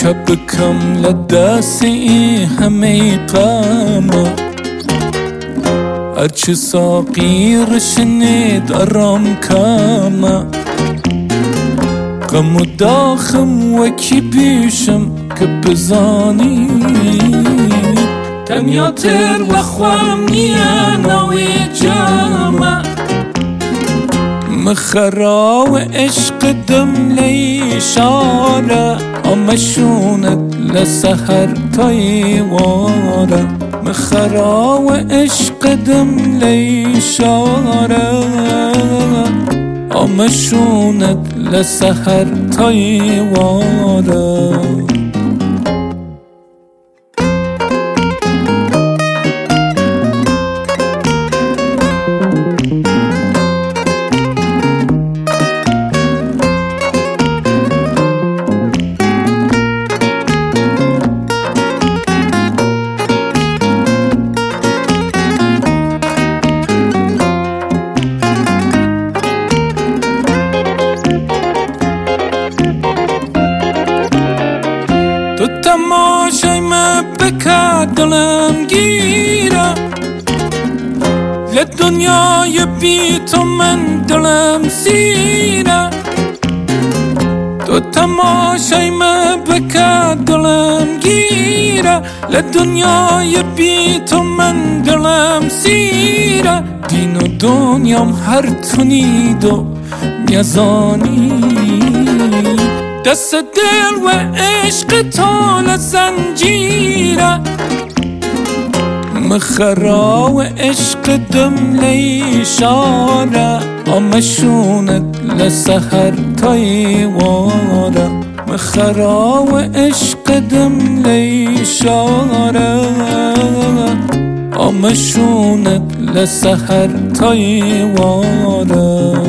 بكم لداسي همي قاما ارچ ساقی رشنید ارام کاما غم و داخم وکی پیشم که بزانی تنیا تر بخوام نیا نوی جاما مخرا و عشق دم لی شارا امشونت لسهر تایوارا مخرا و عشق دم لی شارا امشونت لسهر تایوارا تو تماشای من بکر دلم گیره لدنیای بی تو من دلم سیره تو تماشای من بکر دلم گیره لدنیای بی تو من دلم سیره دین و دنیام هر تونید و میزانی دست دل و عشق طال زنجیره مخرا و عشق دم لی شاره امشونت لسهر تایواره مخرا و عشق دم لی شاره امشونت لسهر تایواره